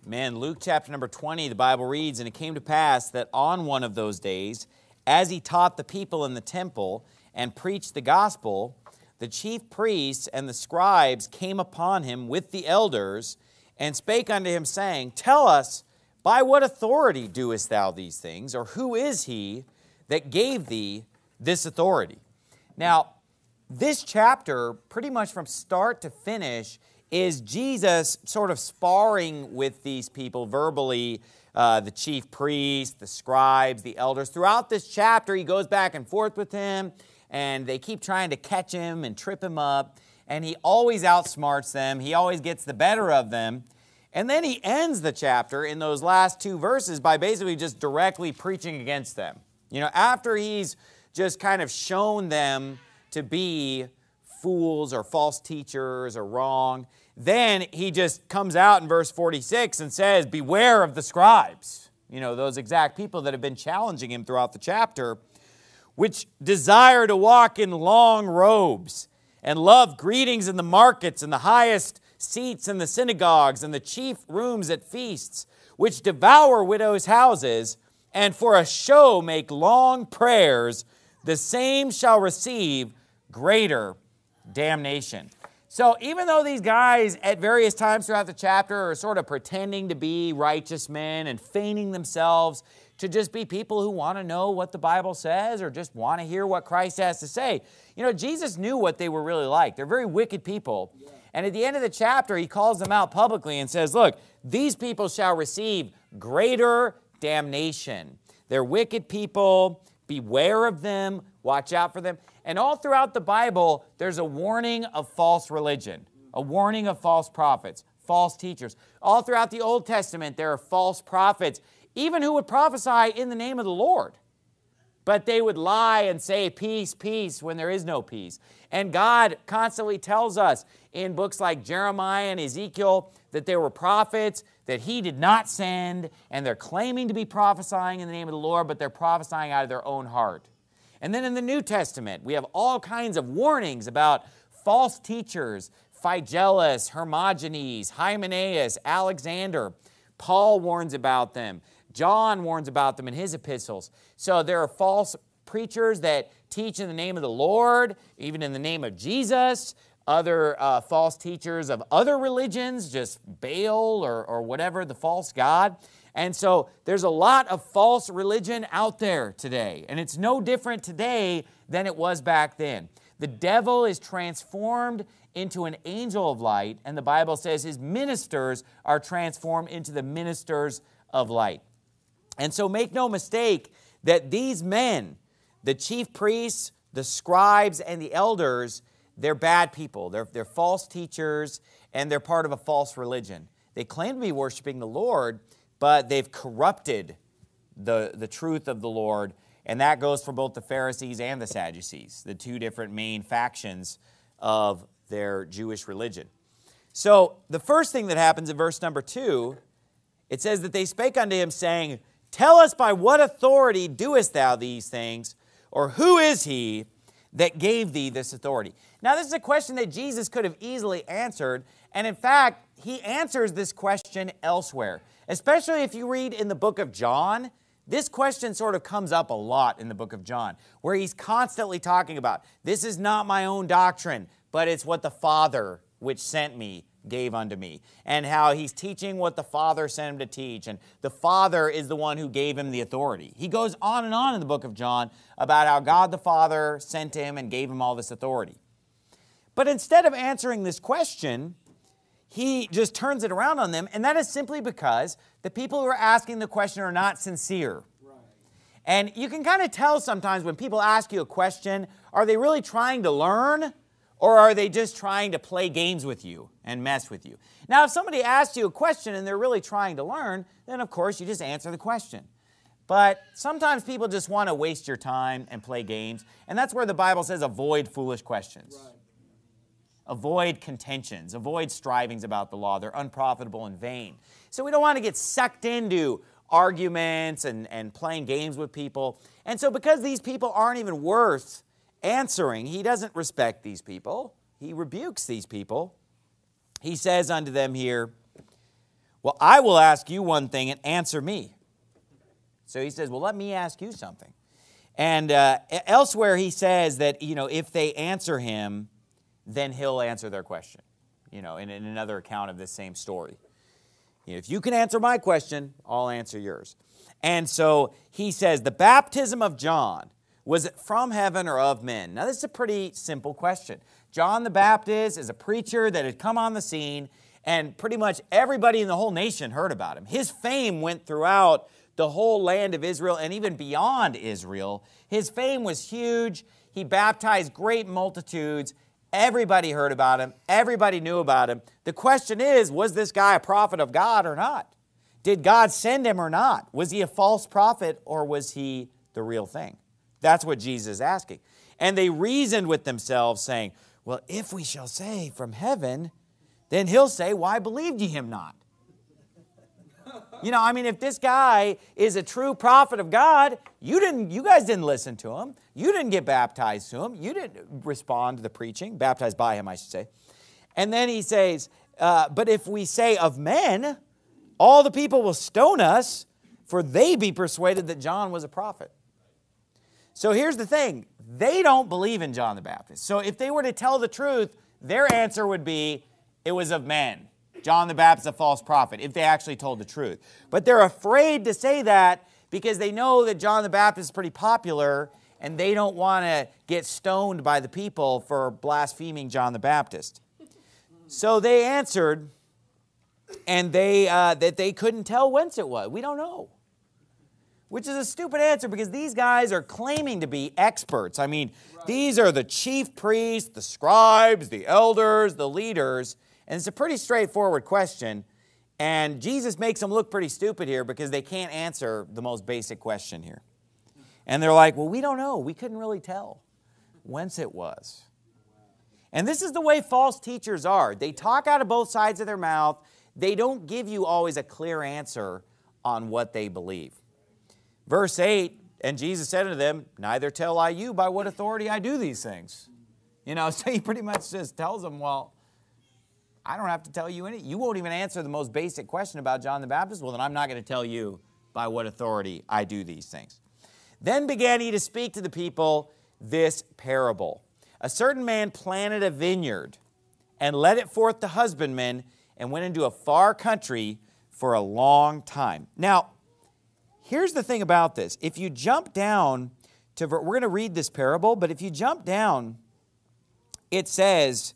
Man, Luke chapter number 20, the Bible reads, "And it came to pass that on one of those days, as he taught the people in the temple and preached the gospel, the chief priests and the scribes came upon him with the elders and spake unto him, saying, Tell us, by what authority doest thou these things? Or who is he that gave thee this authority?" Now, this chapter, pretty much from start to finish, is Jesus sort of sparring with these people verbally, the chief priests, the scribes, the elders. Throughout this chapter, he goes back and forth with him, and they keep trying to catch him and trip him up, and he always outsmarts them. He always gets the better of them. And then he ends the chapter in those last two verses by basically just directly preaching against them. You know, after he's just kind of shown them to be fools or false teachers or wrong, then he just comes out in verse 46 and says, "Beware of the scribes." You know, those exact people that have been challenging him throughout the chapter, "which desire to walk in long robes and love greetings in the markets and the highest seats in the synagogues and the chief rooms at feasts, which devour widows' houses, and for a show make long prayers, the same shall receive greater damnation." So even though these guys at various times throughout the chapter are sort of pretending to be righteous men and feigning themselves to just be people who want to know what the Bible says or just want to hear what Christ has to say, you know, Jesus knew what they were really like. They're very wicked people. Yeah. And at the end of the chapter, he calls them out publicly and says, look, these people shall receive greater damnation. They're wicked people. Beware of them. Watch out for them. And all throughout the Bible, there's a warning of false religion, a warning of false prophets, false teachers. All throughout the Old Testament, there are false prophets, even who would prophesy in the name of the Lord. But they would lie and say, peace, peace, when there is no peace. And God constantly tells us in books like Jeremiah and Ezekiel that there were prophets that he did not send, and they're claiming to be prophesying in the name of the Lord, but they're prophesying out of their own heart. And then in the New Testament, we have all kinds of warnings about false teachers, Phygellus, Hermogenes, Hymenaeus, Alexander. Paul warns about them. John warns about them in his epistles. So there are false preachers that teach in the name of the Lord, even in the name of Jesus. Other false teachers of other religions, just Baal or whatever, the false god. And so there's a lot of false religion out there today. And it's no different today than it was back then. The devil is transformed into an angel of light, and the Bible says his ministers are transformed into the ministers of light. And so make no mistake that these men, the chief priests, the scribes, and the elders, they're bad people. They're false teachers, and they're part of a false religion. They claim to be worshiping the Lord, but they've corrupted the truth of the Lord, and that goes for both the Pharisees and the Sadducees, the two different main factions of their Jewish religion. So the first thing that happens in verse number 2, it says that they spake unto him, saying, Tell us, by what authority doest thou these things, or who is he that gave thee this authority? Now, this is a question that Jesus could have easily answered, and in fact, he answers this question elsewhere. Especially if you read in the book of John, this question sort of comes up a lot in the book of John, where he's constantly talking about, this is not my own doctrine, but it's what the Father which sent me gave unto me. And how he's teaching what the Father sent him to teach, and the Father is the one who gave him the authority. He goes on and on in the book of John about how God the Father sent him and gave him all this authority. But instead of answering this question, he just turns it around on them, and that is simply because the people who are asking the question are not sincere. Right. And you can kind of tell sometimes when people ask you a question, are they really trying to learn, or are they just trying to play games with you and mess with you? Now, if somebody asks you a question and they're really trying to learn, then of course you just answer the question. But sometimes people just want to waste your time and play games, and that's where the Bible says avoid foolish questions. Right. Avoid contentions, avoid strivings about the law. They're unprofitable and vain. So we don't want to get sucked into arguments and playing games with people. And so because these people aren't even worth answering, he doesn't respect these people. He rebukes these people. He says unto them here, Well, I will ask you one thing and answer me. So he says, well, let me ask you something. And elsewhere he says that, if they answer him, then he'll answer their question. In another account of this same story. If you can answer my question, I'll answer yours. And so he says, the baptism of John, was it from heaven or of men? Now, this is a pretty simple question. John the Baptist is a preacher that had come on the scene, and pretty much everybody in the whole nation heard about him. His fame went throughout the whole land of Israel and even beyond Israel. His fame was huge. He baptized great multitudes. Everybody heard about him. Everybody knew about him. The question is, was this guy a prophet of God or not? Did God send him or not? Was he a false prophet or was he the real thing? That's what Jesus is asking. And they reasoned with themselves, saying, well, if we shall say from heaven, then he'll say, why believed ye him not? If this guy is a true prophet of God, you guys didn't listen to him. You didn't get baptized to him. You didn't respond to the preaching, baptized by him, I should say. And then he says, but if we say of men, all the people will stone us, for they be persuaded that John was a prophet. So here's the thing. They don't believe in John the Baptist. So if they were to tell the truth, their answer would be, it was of men. John the Baptist, a false prophet, if they actually told the truth. But they're afraid to say that because they know that John the Baptist is pretty popular and they don't want to get stoned by the people for blaspheming John the Baptist. So they answered, and that they couldn't tell whence it was. We don't know. Which is a stupid answer because these guys are claiming to be experts. These are the chief priests, the scribes, the elders, the leaders. And it's a pretty straightforward question. And Jesus makes them look pretty stupid here because they can't answer the most basic question here. And they're like, well, we don't know. We couldn't really tell whence it was. And this is the way false teachers are. They talk out of both sides of their mouth. They don't give you always a clear answer on what they believe. Verse 8, and Jesus said unto them, neither tell I you by what authority I do these things. So he pretty much just tells them, well, I don't have to tell you anything. You won't even answer the most basic question about John the Baptist. Well, then I'm not going to tell you by what authority I do these things. Then began he to speak to the people this parable. A certain man planted a vineyard and led it forth to husbandmen and went into a far country for a long time. Now, here's the thing about this. If you jump down to, we're going to read this parable, but if you jump down, it says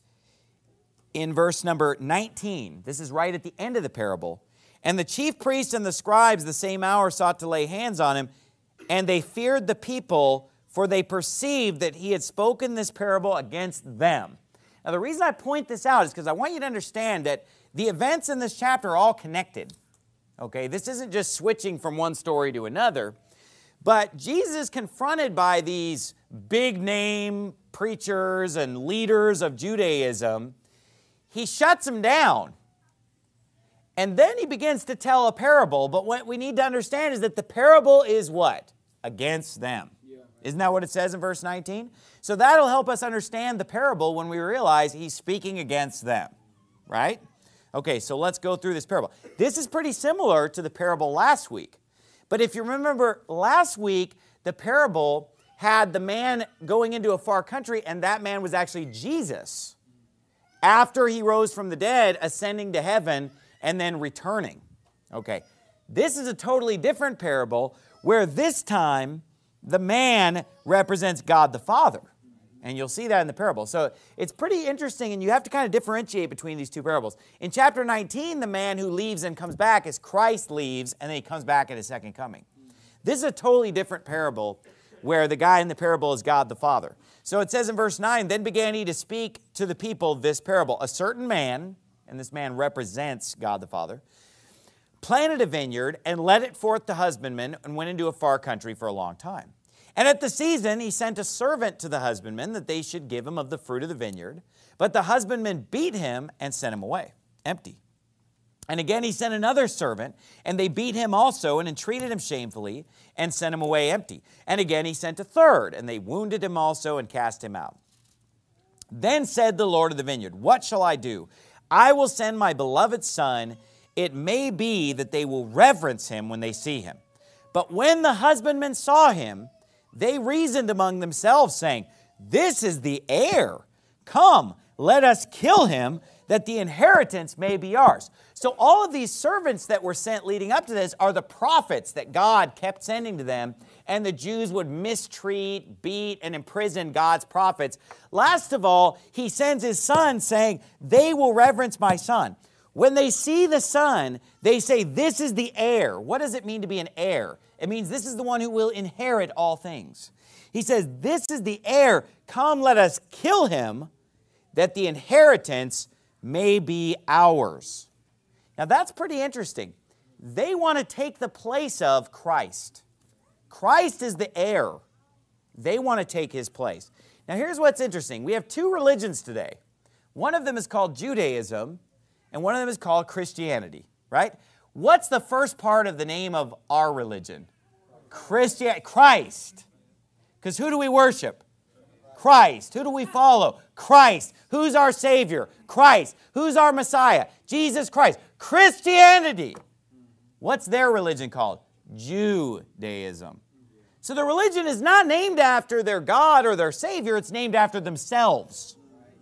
in verse number 19, this is right at the end of the parable, and the chief priests and the scribes the same hour sought to lay hands on him, and they feared the people, for they perceived that he had spoken this parable against them. Now, the reason I point this out is because I want you to understand that the events in this chapter are all connected. Okay, this isn't just switching from one story to another. But Jesus is confronted by these big-name preachers and leaders of Judaism. He shuts them down. And then he begins to tell a parable. But what we need to understand is that the parable is what? Against them. Yeah. Isn't that what it says in verse 19? So that'll help us understand the parable when we realize he's speaking against them. Right? Okay, so let's go through this parable. This is pretty similar to the parable last week. But if you remember, last week, the parable had the man going into a far country, and that man was actually Jesus. After he rose from the dead, ascending to heaven, and then returning. Okay, this is a totally different parable, where this time, the man represents God the Father. And you'll see that in the parable. So it's pretty interesting, and you have to kind of differentiate between these two parables. In chapter 19, the man who leaves and comes back is Christ leaves, and then he comes back at his second coming. This is a totally different parable where the guy in the parable is God the Father. So it says in verse 9, then began he to speak to the people this parable. A certain man, and this man represents God the Father, planted a vineyard and led it forth to husbandmen and went into a far country for a long time. And at the season, he sent a servant to the husbandmen that they should give him of the fruit of the vineyard. But the husbandmen beat him and sent him away, empty. And again, he sent another servant, and they beat him also and entreated him shamefully and sent him away empty. And again, he sent a third, and they wounded him also and cast him out. Then said the Lord of the vineyard, what shall I do? I will send my beloved son, it may be that they will reverence him when they see him. But when the husbandmen saw him, they reasoned among themselves, saying, this is the heir. Come, let us kill him, that the inheritance may be ours. So all of these servants that were sent leading up to this are the prophets that God kept sending to them, and the Jews would mistreat, beat, and imprison God's prophets. Last of all, he sends his son saying, they will reverence my son. When they see the son, they say, this is the heir. What does it mean to be an heir? It means this is the one who will inherit all things. He says, this is the heir. Come, let us kill him, that the inheritance may be ours. Now that's pretty interesting. They want to take the place of Christ. Christ is the heir. They want to take his place. Now here's what's interesting. We have two religions today. One of them is called Judaism, and one of them is called Christianity, right? What's the first part of the name of our religion? Christ. Because who do we worship? Christ. Who do we follow? Christ. Who's our Savior? Christ. Who's our Messiah? Jesus Christ. Christianity. What's their religion called? Judaism. So the religion is not named after their God or their Savior. It's named after themselves.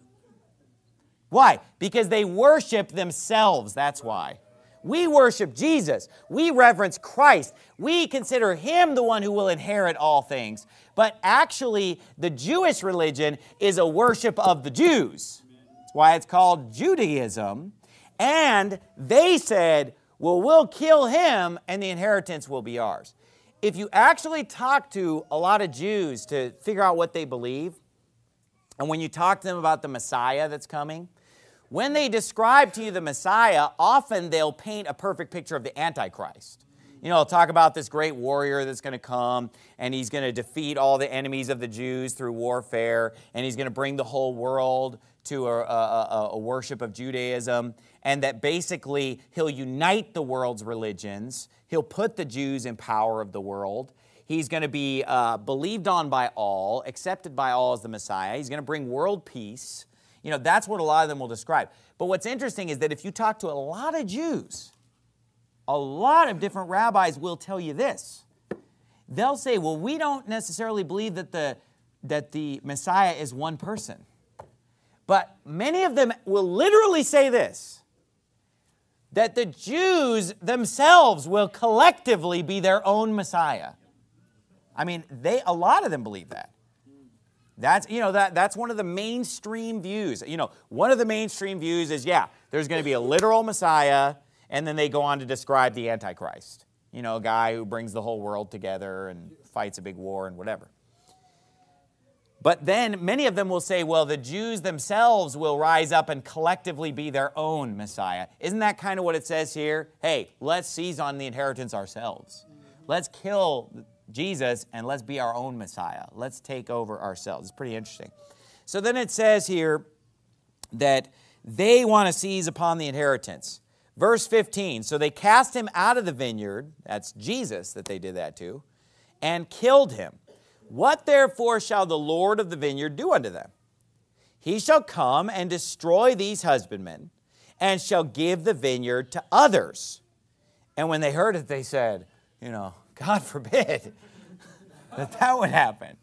Why? Because they worship themselves. That's why. We worship Jesus. We reverence Christ. We consider him the one who will inherit all things. But actually, the Jewish religion is a worship of the Jews. That's why it's called Judaism. And they said, well, we'll kill him and the inheritance will be ours. If you actually talk to a lot of Jews to figure out what they believe, and when you talk to them about the Messiah that's coming, when they describe to you the Messiah, often they'll paint a perfect picture of the Antichrist. You know, they'll talk about this great warrior that's going to come, and he's going to defeat all the enemies of the Jews through warfare, and he's going to bring the whole world to a worship of Judaism, and that basically he'll unite the world's religions. He'll put the Jews in power of the world. He's going to be believed on by all, accepted by all as the Messiah. He's going to bring world peace. You know, that's what a lot of them will describe. But what's interesting is that if you talk to a lot of Jews, a lot of different rabbis will tell you this. They'll say, well, we don't necessarily believe that the Messiah is one person. But many of them will literally say this, that the Jews themselves will collectively be their own Messiah. I mean, a lot of them believe that. That's one of the mainstream views. You know, one of the mainstream views is, yeah, there's going to be a literal Messiah, and then they go on to describe the Antichrist. You know, a guy who brings the whole world together and fights a big war and whatever. But then many of them will say, well, the Jews themselves will rise up and collectively be their own Messiah. Isn't that kind of what it says here? Hey, let's seize on the inheritance ourselves. Let's kill Jesus and let's be our own Messiah. Let's take over ourselves. It's pretty interesting. So then it says here that they want to seize upon the inheritance. Verse 15, so they cast him out of the vineyard, that's Jesus that they did that to, and killed him. What therefore shall the Lord of the vineyard do unto them? He shall come and destroy these husbandmen, and shall give the vineyard to others. And when they heard it, they said, you know, God forbid that would happen.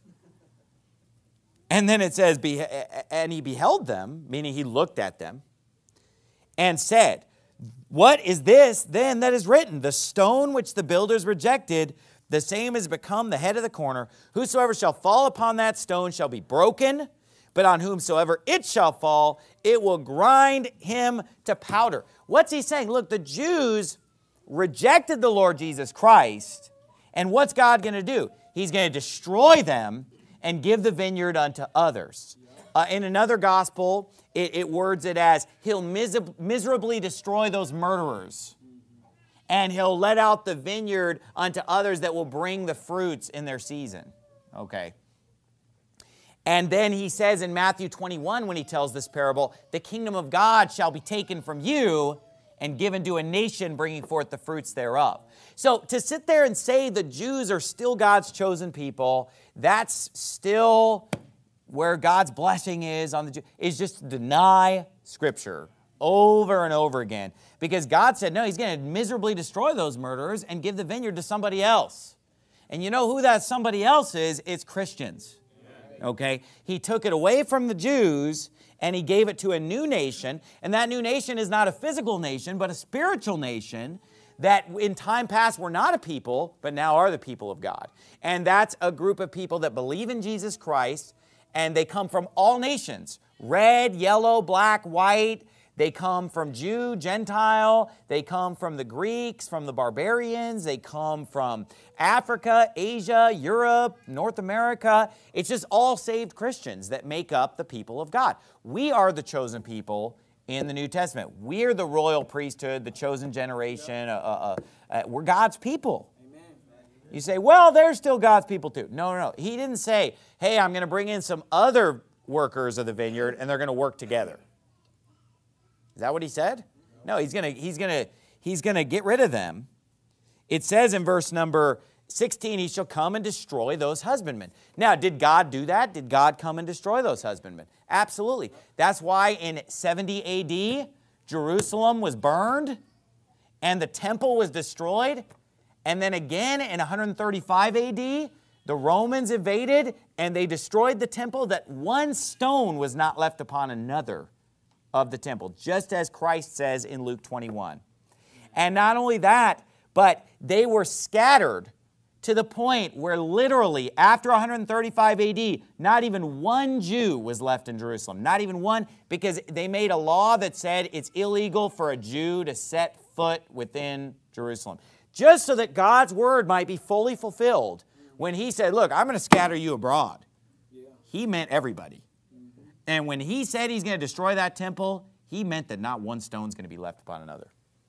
And then it says, and he beheld them, meaning he looked at them, and said, what is this then that is written? The stone which the builders rejected, the same has become the head of the corner. Whosoever shall fall upon that stone shall be broken, but on whomsoever it shall fall, it will grind him to powder. What's he saying? Look, the Jews rejected the Lord Jesus Christ, and what's God going to do? He's going to destroy them and give the vineyard unto others. In another gospel, it words it as, he'll miserably destroy those murderers. And he'll let out the vineyard unto others that will bring the fruits in their season. Okay. And then he says in Matthew 21, when he tells this parable, the kingdom of God shall be taken from you and given to a nation bringing forth the fruits thereof. So to sit there and say the Jews are still God's chosen people, that's still where God's blessing is on the Jews, is just to deny Scripture over and over again. Because God said, no, he's going to miserably destroy those murderers and give the vineyard to somebody else. And you know who that somebody else is? It's Christians. Okay? He took it away from the Jews and he gave it to a new nation. And that new nation is not a physical nation, but a spiritual nation that in time past were not a people, but now are the people of God. And that's a group of people that believe in Jesus Christ, and they come from all nations. Red, yellow, black, white. They come from Jew, Gentile. They come from the Greeks, from the barbarians. They come from Africa, Asia, Europe, North America. It's just all saved Christians that make up the people of God. We are the chosen people in the New Testament. We're the royal priesthood, the chosen generation. We're God's people. You say, well, they're still God's people too. No, no, no. He didn't say, hey, I'm going to bring in some other workers of the vineyard and they're going to work together. Is that what he said? No, he's going to get rid of them. It says in verse number 16, he shall come and destroy those husbandmen. Now, did God do that? Did God come and destroy those husbandmen? Absolutely. That's why in 70 A.D., Jerusalem was burned and the temple was destroyed. And then again in 135 A.D., the Romans invaded and they destroyed the temple, that one stone was not left upon another of the temple, just as Christ says in Luke 21. And not only that, but they were scattered to the point where literally after 135 A.D., not even one Jew was left in Jerusalem. Not even one, because they made a law that said it's illegal for a Jew to set foot within Jerusalem. Just so that God's word might be fully fulfilled. When he said, look, I'm going to scatter you abroad, he meant everybody. And when he said he's going to destroy that temple, he meant that not one stone's going to be left upon another.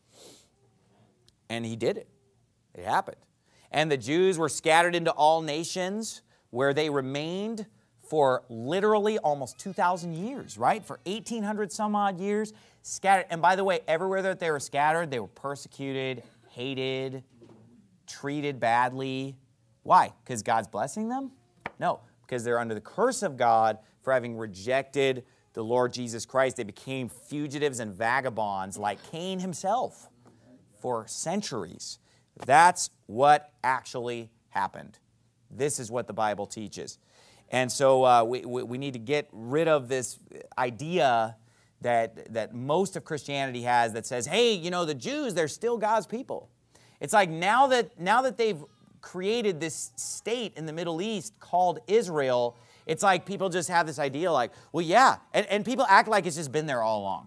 And he did it. It happened. And the Jews were scattered into all nations where they remained for literally almost 2,000 years, right? For 1,800 some odd years, scattered. And by the way, everywhere that they were scattered, they were persecuted, hated, treated badly. Why? Because God's blessing them? No, because they're under the curse of God for having rejected the Lord Jesus Christ. They became fugitives and vagabonds like Cain himself for centuries. That's what actually happened. This is what the Bible teaches. And so we need to get rid of this idea that most of Christianity has that says, hey, you know, the Jews, they're still God's people. It's like now that they've created this state in the Middle East called Israel, it's like people just have this idea like, well, yeah, and people act like it's just been there all along.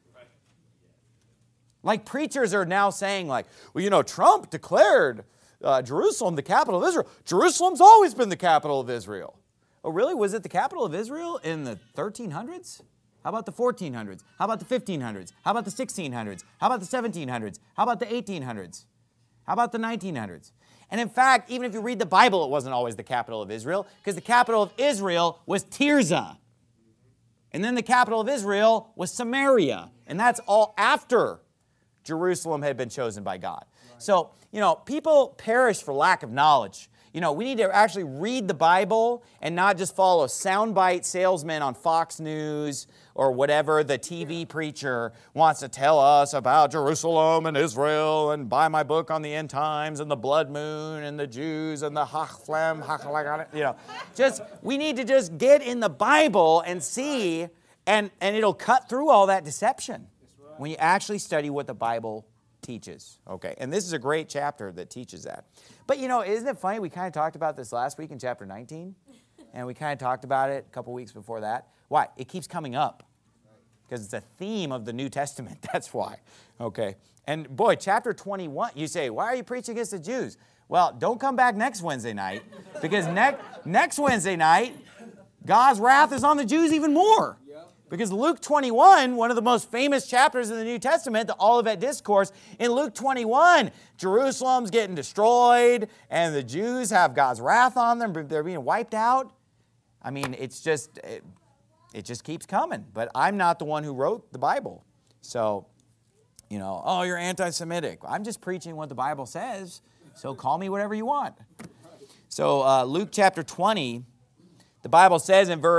Like preachers are now saying like, well, you know, Trump declared Jerusalem the capital of Israel. Jerusalem's always been the capital of Israel. Oh, really? Was it the capital of Israel in the 1300s? How about the 1400s? How about the 1500s? How about the 1600s? How about the 1700s? How about the 1800s? How about the 1900s? And in fact, even if you read the Bible, it wasn't always the capital of Israel, because the capital of Israel was Tirzah. And then the capital of Israel was Samaria. And that's all after Jerusalem had been chosen by God. So, you know, people perish for lack of knowledge. You know, we need to actually read the Bible and not just follow soundbite salesmen on Fox News or whatever the TV preacher wants to tell us about Jerusalem and Israel and buy my book on the end times and the blood moon and the Jews and the Hachflem, you know. We need to just get in the Bible and see, and it'll cut through all that deception when you actually study what the Bible teaches. Okay, and this is a great chapter that teaches that. But you know, isn't it funny? We kind of talked about this last week in chapter 19, and we kind of talked about it a couple weeks before that. Why? It keeps coming up because it's a theme of the New Testament. That's why. Okay, and boy, chapter 21. You say, why are you preaching against the Jews? Well, don't come back next Wednesday night, because next Wednesday night, God's wrath is on the Jews even more. Because Luke 21, one of the most famous chapters in the New Testament, the Olivet Discourse, in Luke 21, Jerusalem's getting destroyed, and the Jews have God's wrath on them. They're being wiped out. I mean, it just keeps coming. But I'm not the one who wrote the Bible. So, you know, oh, you're anti-Semitic. I'm just preaching what the Bible says, so call me whatever you want. So Luke chapter 20, the Bible says in verse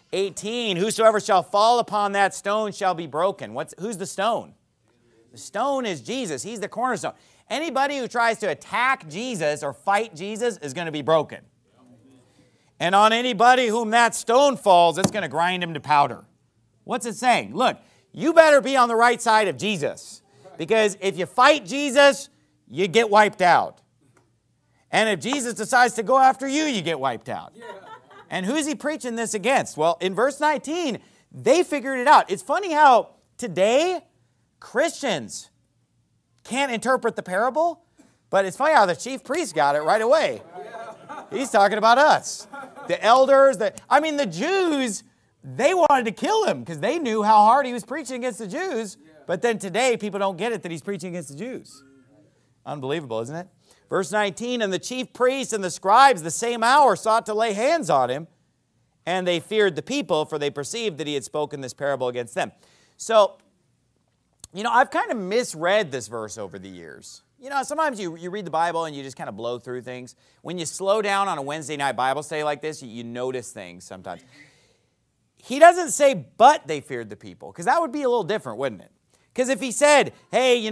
18, whosoever shall fall upon that stone shall be broken. Who's the stone? The stone is Jesus. He's the cornerstone. Anybody who tries to attack Jesus or fight Jesus is going to be broken. And on anybody whom that stone falls, it's going to grind him to powder. What's it saying? Look, you better be on the right side of Jesus. Because if you fight Jesus, you get wiped out. And if Jesus decides to go after you, you get wiped out. And who's he preaching this against? Well, in verse 19, they figured it out. It's funny how today Christians can't interpret the parable, but it's funny how the chief priest got it right away. He's talking about us. The elders, the Jews, they wanted to kill him because they knew how hard he was preaching against the Jews. But then today, people don't get it that he's preaching against the Jews. Unbelievable, isn't it? Verse 19, and the chief priests and the scribes the same hour sought to lay hands on him, and they feared the people, for they perceived that he had spoken this parable against them. So, I've kind of misread this verse over the years. Sometimes you read the Bible and you just kind of blow through things. When you slow down on a Wednesday night Bible study like this, you notice things sometimes. He doesn't say, but they feared the people, because that would be a little different, wouldn't it? Because if he said, hey,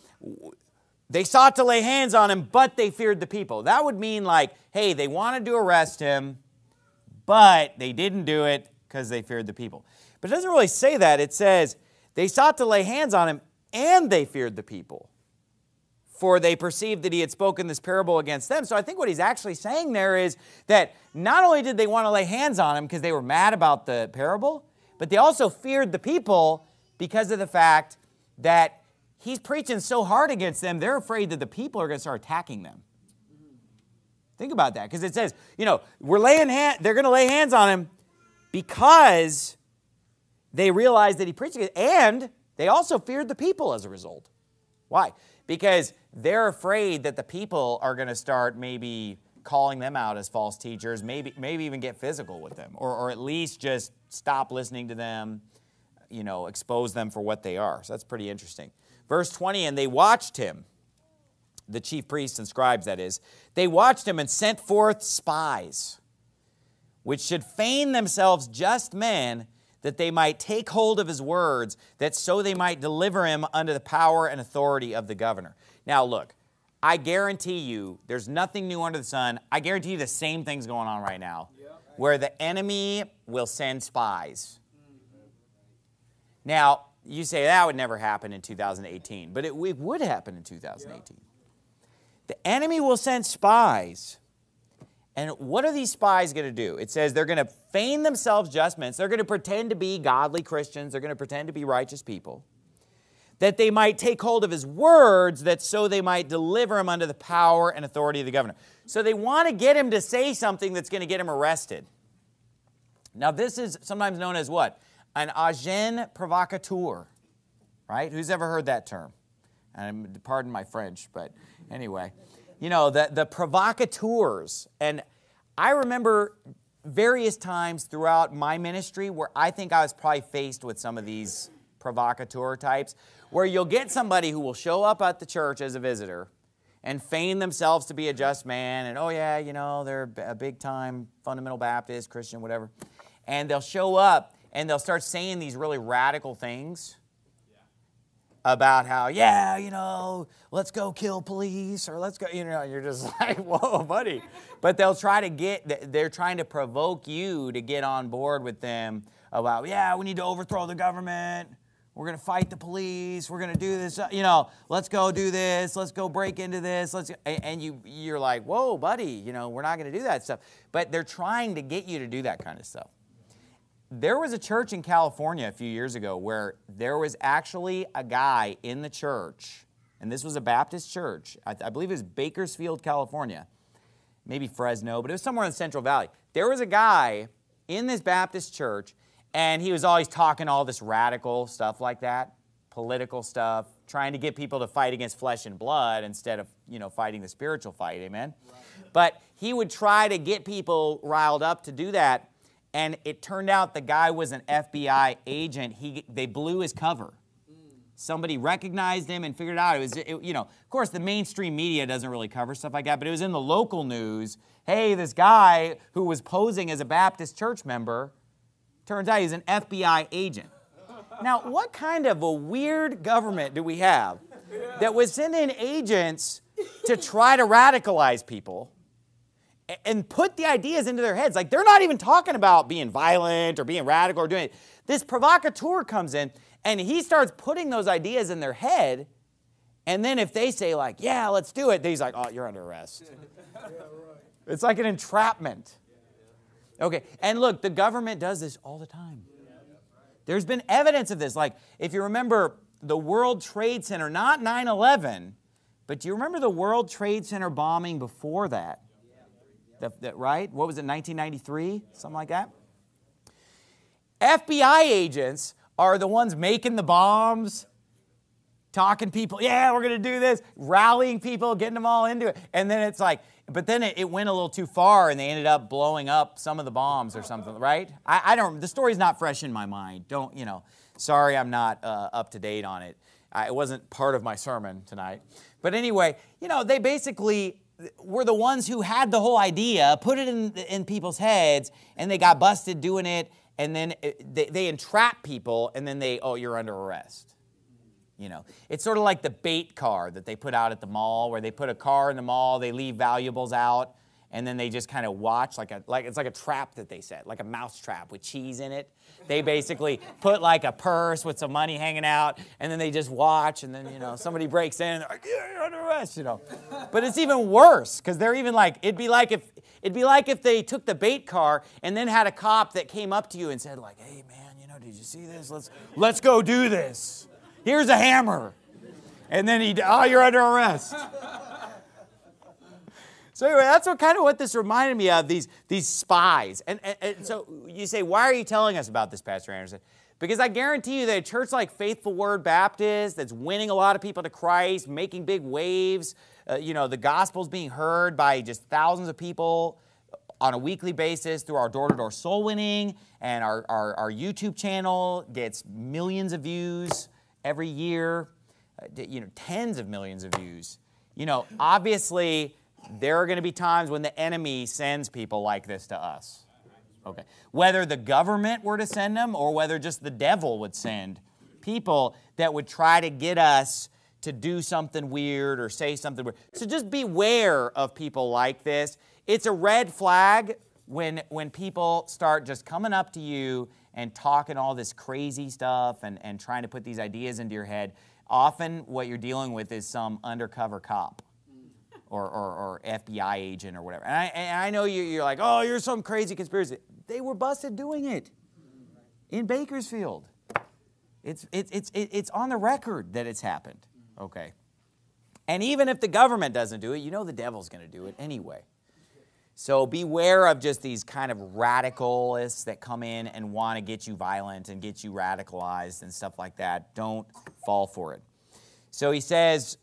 they sought to lay hands on him, but they feared the people, that would mean like, hey, they wanted to arrest him, but they didn't do it because they feared the people. But it doesn't really say that. It says, they sought to lay hands on him, and they feared the people, for they perceived that he had spoken this parable against them. So I think what he's actually saying there is that not only did they want to lay hands on him because they were mad about the parable, but they also feared the people because of the fact that he's preaching so hard against them, they're afraid that the people are going to start attacking them. Think about that, because it says, they're going to lay hands on him because they realized that he preached it, and they also feared the people as a result. Why? Because they're afraid that the people are going to start maybe calling them out as false teachers, maybe even get physical with them, or at least just stop listening to them, expose them for what they are. So that's pretty interesting. Verse 20, and they watched him, the chief priests and scribes, that is, they watched him and sent forth spies, which should feign themselves just men, that they might take hold of his words, that so they might deliver him unto the power and authority of the governor. Now look, I guarantee you, there's nothing new under the sun. I guarantee you the same thing's going on right now, where the enemy will send spies. Now, you say that would never happen in 2018, but it would happen in 2018. The enemy will send spies. And what are these spies going to do? It says they're going to feign themselves just men. So they're going to pretend to be godly Christians. They're going to pretend to be righteous people, that they might take hold of his words, that so they might deliver him unto the power and authority of the governor. So they want to get him to say something that's going to get him arrested. Now this is sometimes known as what? An agent provocateur, right? Who's ever heard that term? And pardon my French, but anyway. The provocateurs. And I remember various times throughout my ministry where I think I was probably faced with some of these provocateur types, where you'll get somebody who will show up at the church as a visitor and feign themselves to be a just man, and oh yeah, they're a big-time fundamental Baptist, Christian, whatever. And they'll show up and they'll start saying these really radical things about how, let's go kill police, or let's go, you're just like, whoa, buddy. But they're trying to provoke you to get on board with them about, we need to overthrow the government. We're going to fight the police. We're going to do this, let's go do this. Let's go break into this. And you're like, whoa, buddy, we're not going to do that stuff. But they're trying to get you to do that kind of stuff. There was a church in California a few years ago where there was actually a guy in the church, and this was a Baptist church. I believe it was Bakersfield, California. Maybe Fresno, but it was somewhere in the Central Valley. There was a guy in this Baptist church, and he was always talking all this radical stuff like that, political stuff, trying to get people to fight against flesh and blood instead of, fighting the spiritual fight, amen? Right. But he would try to get people riled up to do that. And it turned out the guy was an FBI agent. They blew his cover. Somebody recognized him and figured it out. Of course, the mainstream media doesn't really cover stuff like that, but it was in the local news. Hey, this guy who was posing as a Baptist church member Turns out he's an FBI agent. Now, what kind of a weird government do we have that would send in agents to try to radicalize people and put the ideas into their heads? Like, they're not even talking about being violent or being radical or doing it. This provocateur comes in, and he starts putting those ideas in their head, and then if they say, like, yeah, let's do it, he's like, oh, you're under arrest. It's like an entrapment. Okay, and look, the government does this all the time. There's been evidence of this. Like, if you remember the World Trade Center, not 9/11, but do you remember the World Trade Center bombing before that? Right? What was it, 1993? Something like that? FBI agents are the ones making the bombs, talking people, yeah, we're going to do this, rallying people, getting them all into it. And then it's like, but then it went a little too far and they ended up blowing up some of the bombs or something, right? I don't, the story's not fresh in my mind. Don't, you know, sorry I'm not up to date on it. It wasn't part of my sermon tonight. But anyway, you know, they basically were the ones who had the whole idea, put it in people's heads, and they got busted doing it, and then they entrap people, and then oh, you're under arrest. You know, it's sort of like the bait car that they put out at the mall, where they put a car in the mall, they leave valuables out, and then they just kind of watch, it's like a trap that they set, like a mouse trap with cheese in it. They basically put like a purse with some money hanging out, and then they just watch, and then, you know, somebody breaks in, and they're like, yeah, you're under arrest, you know. But it's even worse, because they're even like, it'd be like if they took the bait car and then had a cop that came up to you and said, like, hey man, you know, did you see this? Let's go do this. Here's a hammer. And then you're under arrest. So anyway, that's what this reminded me of, these spies. And so you say, why are you telling us about this, Pastor Anderson? Because I guarantee you that a church like Faithful Word Baptist, that's winning a lot of people to Christ, making big waves, you know, the gospel's being heard by just thousands of people on a weekly basis through our door-to-door soul winning, and our YouTube channel gets millions of views every year, you know, tens of millions of views. You know, obviously, there are going to be times when the enemy sends people like this to us. Okay. Whether the government were to send them or whether just the devil would send people that would try to get us to do something weird or say something weird. So just beware of people like this. It's a red flag when people start just coming up to you and talking all this crazy stuff and trying to put these ideas into your head. Often what you're dealing with is some undercover cop or FBI agent or whatever. And I know you're like, oh, you're some crazy conspiracy. They were busted doing it in Bakersfield. It's on the record that it's happened. Okay. And even if the government doesn't do it, you know the devil's going to do it anyway. So beware of just these kind of radicalists that come in and want to get you violent and get you radicalized and stuff like that. Don't fall for it. So he says,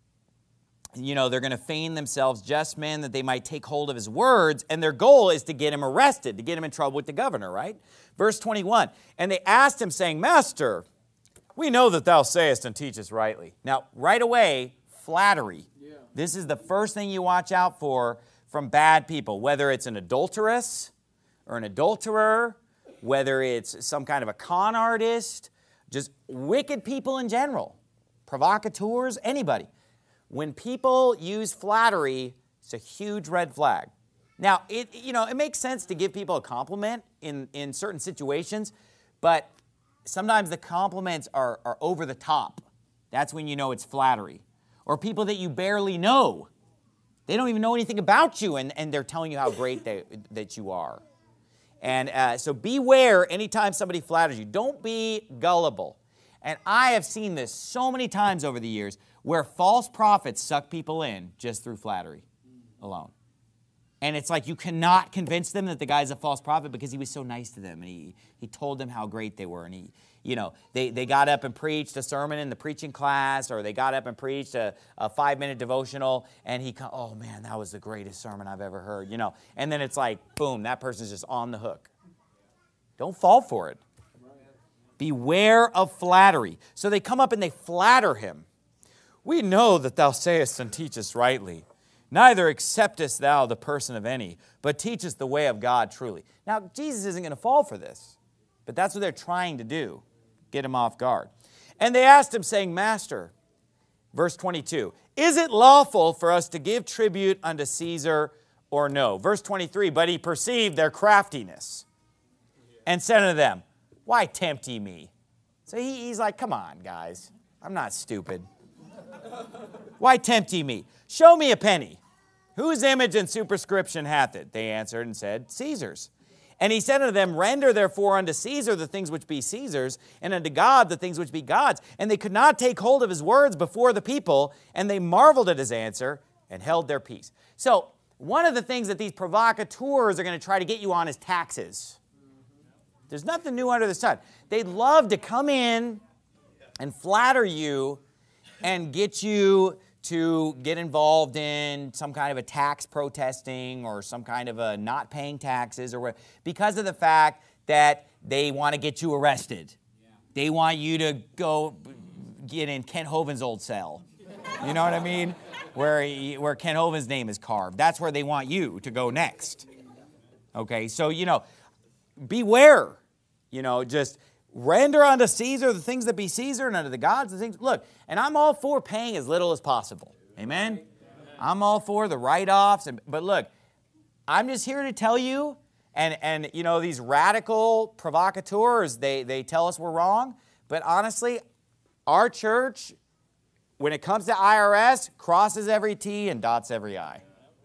you know, they're going to feign themselves just men that they might take hold of his words, and their goal is to get him arrested, to get him in trouble with the governor, right? Verse 21, and they asked him, saying, Master, we know that thou sayest and teachest rightly. Now, right away, flattery. Yeah. This is the first thing you watch out for from bad people, whether it's an adulteress or an adulterer, whether it's some kind of a con artist, just wicked people in general, provocateurs, anybody. When people use flattery, it's a huge red flag. Now, it makes sense to give people a compliment in certain situations, but sometimes the compliments are over the top. That's when you know it's flattery. Or people that you barely know. They don't even know anything about you, and they're telling you how great that you are. And so beware anytime somebody flatters you. Don't be gullible. And I have seen this so many times over the years where false prophets suck people in just through flattery alone. And it's like you cannot convince them that the guy's a false prophet because he was so nice to them. And he told them how great they were. And they got up and preached a sermon in the preaching class, or they got up and preached a 5-minute devotional. And oh man, that was the greatest sermon I've ever heard. And then it's like, boom, that person's just on the hook. Don't fall for it. Beware of flattery. So they come up and they flatter him. We know that thou sayest and teachest rightly. Neither acceptest thou the person of any, but teachest the way of God truly. Now, Jesus isn't going to fall for this. But that's what they're trying to do, get him off guard. And they asked him, saying, Master, verse 22, is it lawful for us to give tribute unto Caesar or no? Verse 23, but he perceived their craftiness and said unto them, why tempt ye me? So he's like, come on, guys. I'm not stupid. Why tempt ye me? Show me a penny. Whose image and superscription hath it? They answered and said, Caesar's. And he said unto them, render therefore unto Caesar the things which be Caesar's, and unto God the things which be God's. And they could not take hold of his words before the people, and they marveled at his answer and held their peace. So one of the things that these provocateurs are going to try to get you on is taxes. There's nothing new under the sun. They'd love to come in and flatter you and get you to get involved in some kind of a tax protesting or some kind of a not paying taxes or because of the fact that they want to get you arrested. Yeah. They want you to go get in Kent Hovind's old cell. You know what I mean? Where Kent Hovind's name is carved. That's where they want you to go next. Okay, so, beware. Just render unto Caesar the things that be Caesar, and unto the gods the things. Look, and I'm all for paying as little as possible. Amen? I'm all for the write-offs. But look, I'm just here to tell you, and these radical provocateurs, they tell us we're wrong. But honestly, our church, when it comes to IRS, crosses every T and dots every I.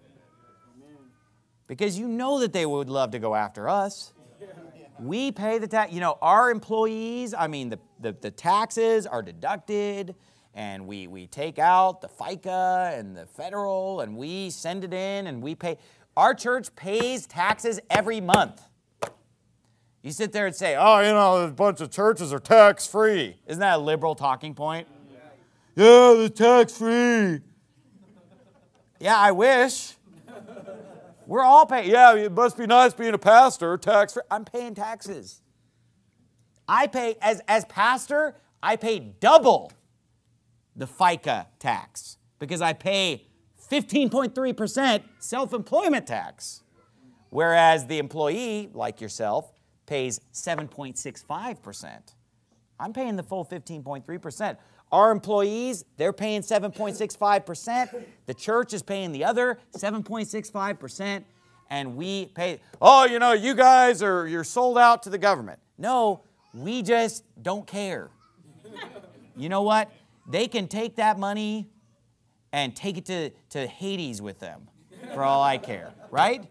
Because you know that they would love to go after us. We pay the tax. Our employees, the taxes are deducted, and we take out the FICA and the federal, and we send it in, and we pay. Our church pays taxes every month. You sit there and say, a bunch of churches are tax-free. Isn't that a liberal talking point? Yeah, they're tax-free. Yeah, I wish. We're all paying. Yeah, it must be nice being a pastor, tax-free. I'm paying taxes. I pay, as pastor, I pay double the FICA tax because I pay 15.3% self-employment tax, whereas the employee, like yourself, pays 7.65%. I'm paying the full 15.3%. Our employees, they're paying 7.65%. The church is paying the other 7.65%. And we pay, you guys you're sold out to the government. No, we just don't care. You know what? They can take that money and take it to Hades with them, for all I care, right?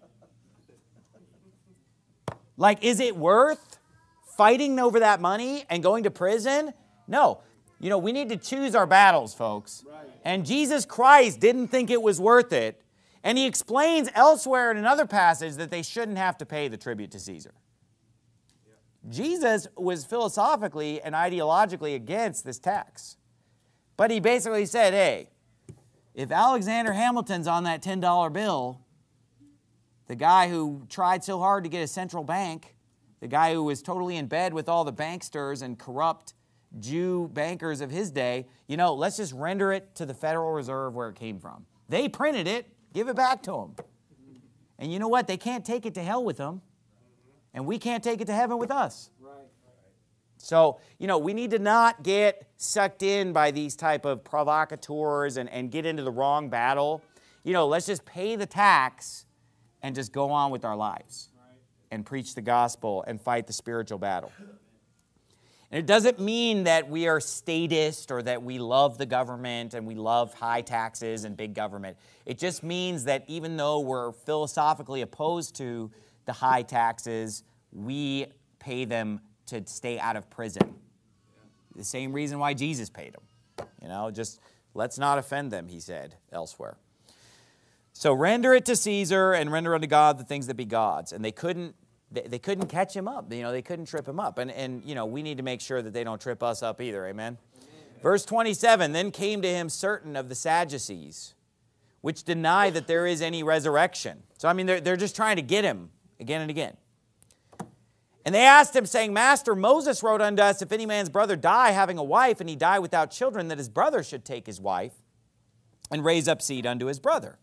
Like, is it worth fighting over that money and going to prison? No. We need to choose our battles, folks. Right. And Jesus Christ didn't think it was worth it. And he explains elsewhere in another passage that they shouldn't have to pay the tribute to Caesar. Yep. Jesus was philosophically and ideologically against this tax. But he basically said, hey, if Alexander Hamilton's on that $10 bill, the guy who tried so hard to get a central bank, the guy who was totally in bed with all the banksters and corrupt Jew bankers of his day, let's just render it to the Federal Reserve where it came from. They printed it, give it back to them. And you know what? They can't take it to hell with them, and we can't take it to heaven with us. Right. So, we need to not get sucked in by these type of provocateurs and get into the wrong battle. Let's just pay the tax and just go on with our lives and preach the gospel and fight the spiritual battle. And it doesn't mean that we are statist or that we love the government and we love high taxes and big government. It just means that even though we're philosophically opposed to the high taxes, we pay them to stay out of prison. The same reason why Jesus paid them. Just let's not offend them, he said elsewhere. So render it to Caesar and render unto God the things that be God's. And they couldn't catch him up. They couldn't trip him up. And we need to make sure that they don't trip us up either. Amen? Verse 27, then came to him certain of the Sadducees, which deny that there is any resurrection. So, they're just trying to get him again and again. And they asked him, saying, Master, Moses wrote unto us, if any man's brother die having a wife, and he die without children, that his brother should take his wife and raise up seed unto his brother.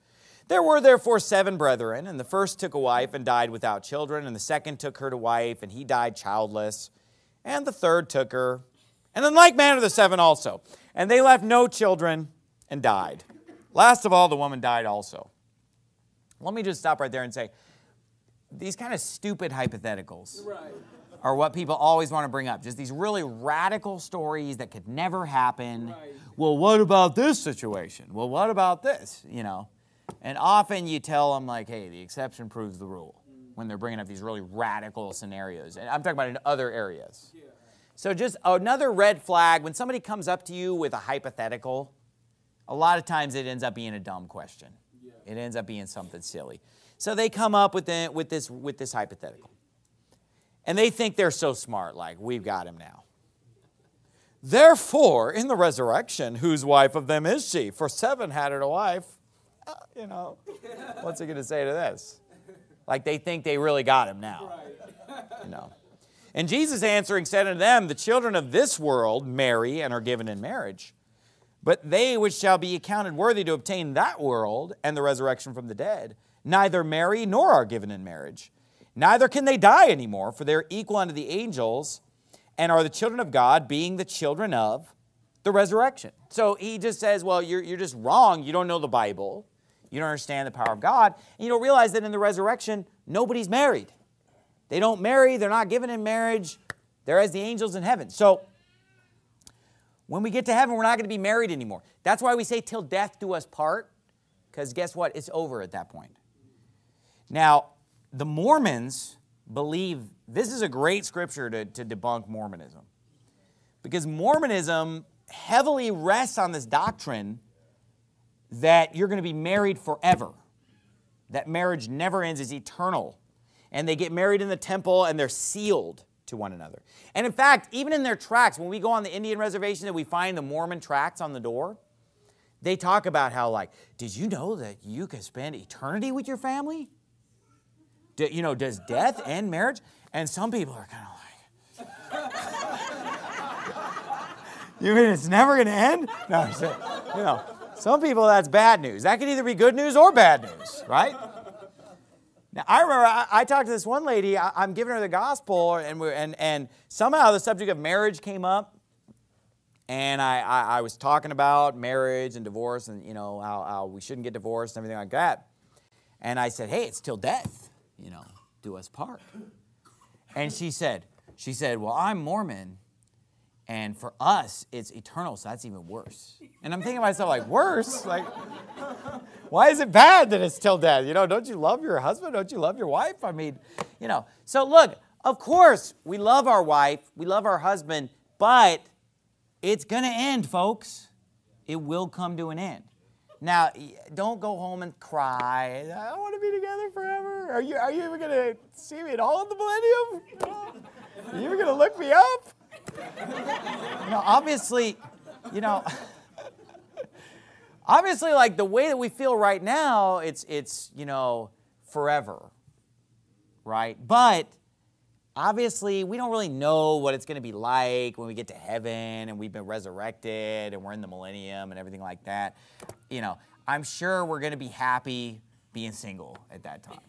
There were therefore 7 brethren, and the first took a wife and died without children, and the second took her to wife, and he died childless, and the third took her, and in like manner the 7 also. And they left no children and died. Last of all, the woman died also. Let me just stop right there and say, these kind of stupid hypotheticals are what people always want to bring up. Just these really radical stories that could never happen. Well, what about this situation? Well, what about this? You know. And often you tell them, like, hey, the exception proves the rule when they're bringing up these really radical scenarios. And I'm talking about in other areas. So just another red flag, when somebody comes up to you with a hypothetical, a lot of times it ends up being a dumb question. It ends up being something silly. So they come up with this hypothetical. And they think they're so smart, like, we've got him now. Therefore, in the resurrection, whose wife of them is she? For 7 had her a wife. You know, what's he going to say to this? Like they think they really got him now. You know. And Jesus answering said unto them, the children of this world marry and are given in marriage. But they which shall be accounted worthy to obtain that world and the resurrection from the dead, neither marry nor are given in marriage. Neither can they die anymore, for they are equal unto the angels and are the children of God, being the children of the resurrection. So he just says, well, you're just wrong. You don't know the Bible. You don't understand the power of God. And you don't realize that in the resurrection, nobody's married. They don't marry. They're not given in marriage. They're as the angels in heaven. So when we get to heaven, we're not going to be married anymore. That's why we say till death do us part, because guess what? It's over at that point. Now, the Mormons believe, this is a great scripture to debunk Mormonism, because Mormonism heavily rests on this doctrine that you're going to be married forever. That marriage never ends, is eternal. And they get married in the temple and they're sealed to one another. And in fact, even in their tracts, when we go on the Indian reservation and we find the Mormon tracts on the door, they talk about how, like, did you know that you can spend eternity with your family? You know, does death end marriage? And some people are kind of like, you mean it's never going to end? No, you know. Some people, that's bad news. That could either be good news or bad news, right? Now, I remember I talked to this one lady. I'm giving her the gospel, and somehow the subject of marriage came up. And I was talking about marriage and divorce and, you know, how we shouldn't get divorced and everything like that. And I said, hey, it's till death, you know, do us part. And she said, well, I'm Mormon. And for us, it's eternal, so that's even worse. And I'm thinking to myself, like, worse? Like, why is it bad that it's till death? You know, don't you love your husband? Don't you love your wife? I mean, you know. So look, of course, we love our wife. We love our husband. But it's going to end, folks. It will come to an end. Now, don't go home and cry. I want to be together forever. Are you even going to see me at all in the millennium? Are you even going to look me up? You know, obviously, like the way that we feel right now, it's you know, forever, right? But obviously, we don't really know what it's going to be like when we get to heaven and we've been resurrected and we're in the millennium and everything like that. You know, I'm sure we're going to be happy being single at that time.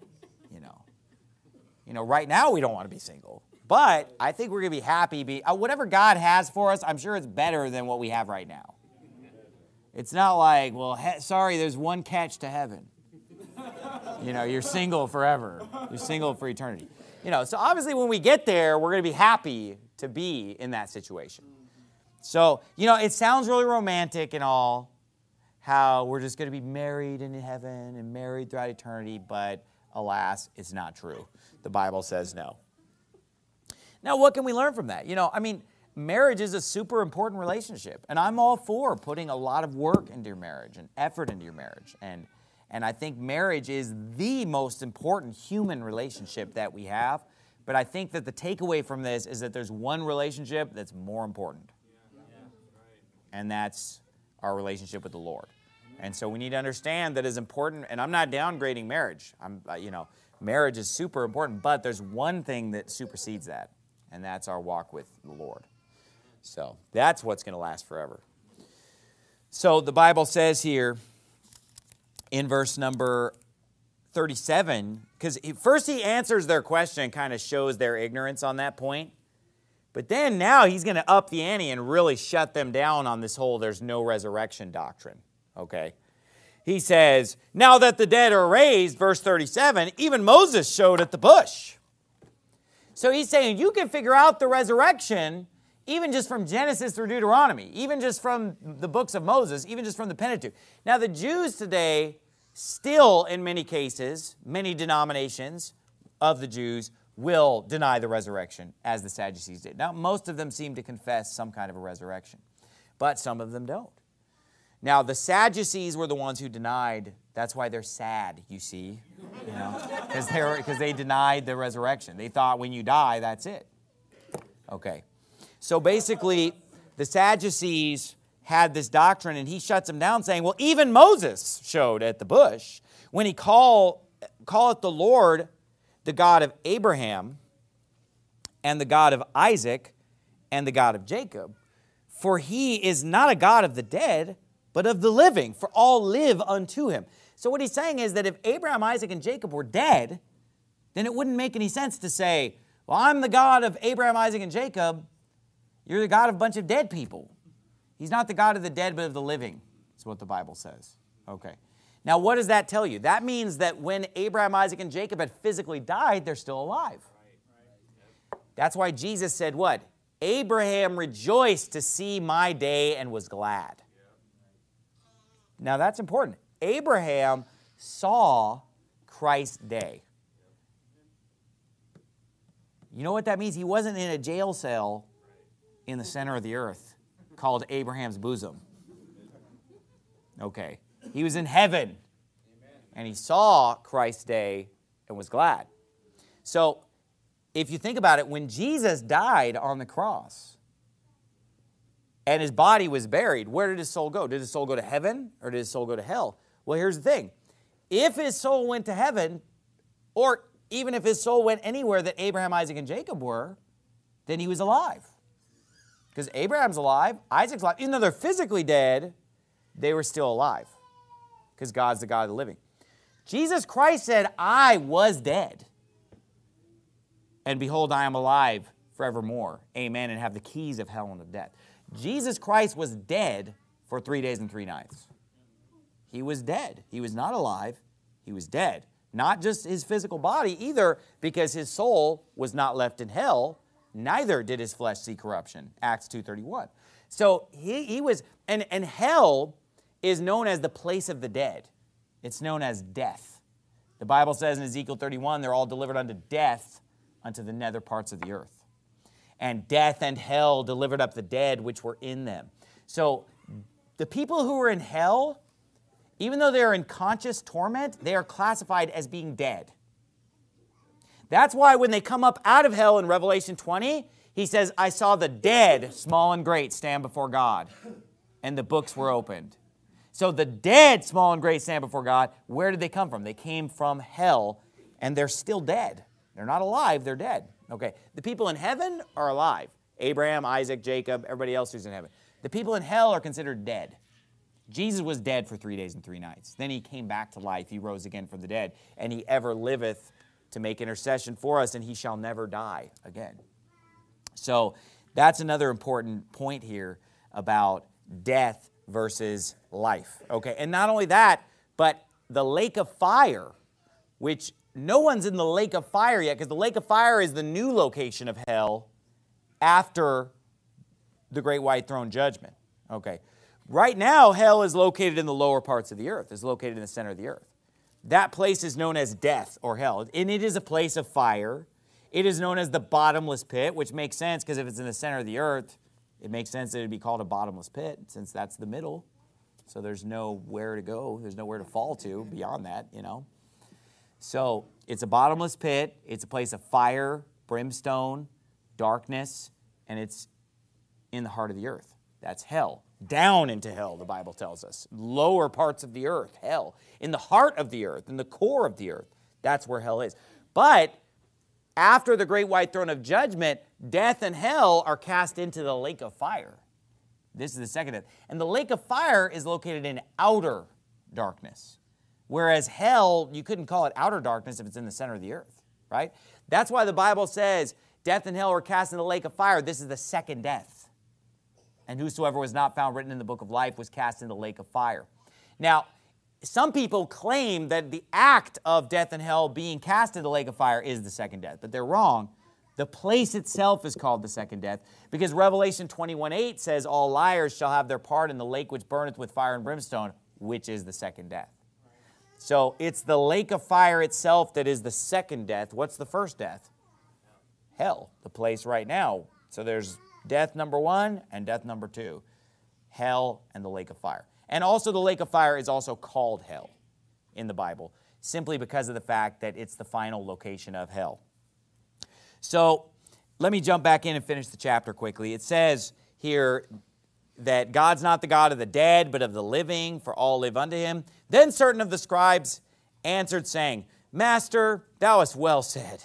You know, right now we don't want to be single. But I think we're going to be happy. Whatever God has for us, I'm sure it's better than what we have right now. It's not like, well, sorry, there's one catch to heaven. You know, you're single forever. You're single for eternity. You know, so obviously when we get there, we're going to be happy to be in that situation. So, you know, it sounds really romantic and all, how we're just going to be married in heaven and married throughout eternity, but alas, it's not true. The Bible says no. Now, what can we learn from that? You know, I mean, marriage is a super important relationship, and I'm all for putting a lot of work into your marriage and effort into your marriage. And I think marriage is the most important human relationship that we have. But I think that the takeaway from this is that there's one relationship that's more important. And that's our relationship with the Lord. And so we need to understand that is important. And I'm not downgrading marriage. You know, marriage is super important. But there's one thing that supersedes that. And that's our walk with the Lord. So that's what's going to last forever. So the Bible says here, in verse number 37, because first he answers their question and kind of shows their ignorance on that point. But then now he's going to up the ante and really shut them down on this whole there's no resurrection doctrine. Okay? He says, now that the dead are raised, verse 37, even Moses showed at the bush. So he's saying you can figure out the resurrection even just from Genesis through Deuteronomy, even just from the books of Moses, even just from the Pentateuch. Now the Jews today still, in many cases, many denominations of the Jews will deny the resurrection as the Sadducees did. Now most of them seem to confess some kind of a resurrection, but some of them don't. Now, the Sadducees were the ones who denied. That's why they're sad, you see, because they denied the resurrection. They thought when you die, that's it. Okay. So basically, the Sadducees had this doctrine, and he shuts them down, saying, well, even Moses showed at the bush when he calleth the Lord the God of Abraham and the God of Isaac and the God of Jacob. For he is not a God of the dead, but of the living, for all live unto him. So what he's saying is that if Abraham, Isaac, and Jacob were dead, then it wouldn't make any sense to say, well, I'm the God of Abraham, Isaac, and Jacob. You're the God of a bunch of dead people. He's not the God of the dead, but of the living, is what the Bible says. Okay. Now, what does that tell you? That means that when Abraham, Isaac, and Jacob had physically died, they're still alive. That's why Jesus said what? Abraham rejoiced to see my day and was glad. Now that's important. Abraham saw Christ's day. You know what that means? He wasn't in a jail cell in the center of the earth called Abraham's bosom. Okay. He was in heaven. And he saw Christ's day and was glad. So if you think about it, when Jesus died on the cross, and his body was buried, where did his soul go? Did his soul go to heaven or did his soul go to hell? Well, here's the thing. If his soul went to heaven, or even if his soul went anywhere that Abraham, Isaac, and Jacob were, then he was alive. Because Abraham's alive, Isaac's alive. Even though they're physically dead, they were still alive. Because God's the God of the living. Jesus Christ said, I was dead. And behold, I am alive forevermore. Amen. And have the keys of hell and of death. Jesus Christ was dead for 3 days and 3 nights. He was dead. He was not alive. He was dead. Not just his physical body either, because his soul was not left in hell. Neither did his flesh see corruption. Acts 2:31. So he was, and hell is known as the place of the dead. It's known as death. The Bible says in Ezekiel 31, they're all delivered unto death, unto the nether parts of the earth. And death and hell delivered up the dead which were in them. So the people who are in hell, even though they're in conscious torment, they are classified as being dead. That's why when they come up out of hell in Revelation 20, he says, I saw the dead, small and great, stand before God, and the books were opened. So the dead, small and great, stand before God. Where did they come from? They came from hell, and they're still dead. They're not alive, they're dead. Okay, the people in heaven are alive. Abraham, Isaac, Jacob, everybody else who's in heaven. The people in hell are considered dead. Jesus was dead for 3 days and 3 nights. Then he came back to life. He rose again from the dead. And he ever liveth to make intercession for us, and he shall never die again. So that's another important point here about death versus life. Okay, and not only that, but the lake of fire, which no one's in the lake of fire yet, because the lake of fire is the new location of hell after the great white throne judgment. Okay. Right now, hell is located in the lower parts of the earth. It's located in the center of the earth. That place is known as death or hell. And it is a place of fire. It is known as the bottomless pit, which makes sense because if it's in the center of the earth, it makes sense that it would be called a bottomless pit since that's the middle. So there's nowhere to go. There's nowhere to fall to beyond that, So it's a bottomless pit. It's a place of fire, brimstone, darkness, and it's in the heart of the earth. That's hell. Down into hell, the Bible tells us. Lower parts of the earth, hell. In the heart of the earth, in the core of the earth, that's where hell is. But after the great white throne of judgment, death and hell are cast into the lake of fire. This is the second death. And the lake of fire is located in outer darkness. Whereas hell, you couldn't call it outer darkness if it's in the center of the earth, right? That's why the Bible says death and hell were cast in the lake of fire. This is the second death. And whosoever was not found written in the book of life was cast in the lake of fire. Now, some people claim that the act of death and hell being cast in the lake of fire is the second death, but they're wrong. The place itself is called the second death because Revelation 21:8 says, all liars shall have their part in the lake which burneth with fire and brimstone, which is the second death. So it's the lake of fire itself that is the second death. What's the first death? Hell, the place right now. So there's death number 1 and death number 2. Hell and the lake of fire. And also the lake of fire is also called hell in the Bible, simply because of the fact that it's the final location of hell. So let me jump back in and finish the chapter quickly. It says here that God's not the God of the dead, but of the living, for all live unto him. Then certain of the scribes answered, saying, Master, thou hast well said.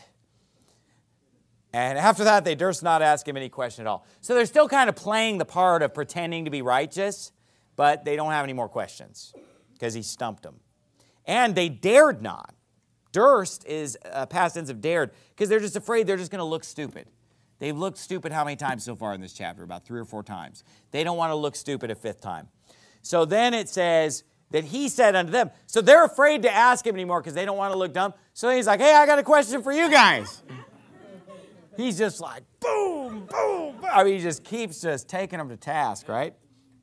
And after that, they durst not ask him any question at all. So they're still kind of playing the part of pretending to be righteous, but they don't have any more questions because he stumped them. And they dared not. Durst is a past tense of dared because they're just afraid they're just going to look stupid. They've looked stupid how many times so far in this chapter? About 3 or 4 times. They don't want to look stupid a 5th time. So then it says that he said unto them. So they're afraid to ask him anymore because they don't want to look dumb. So he's like, hey, I got a question for you guys. He's just like, boom, boom, boom. I mean, he just keeps just taking them to task, right?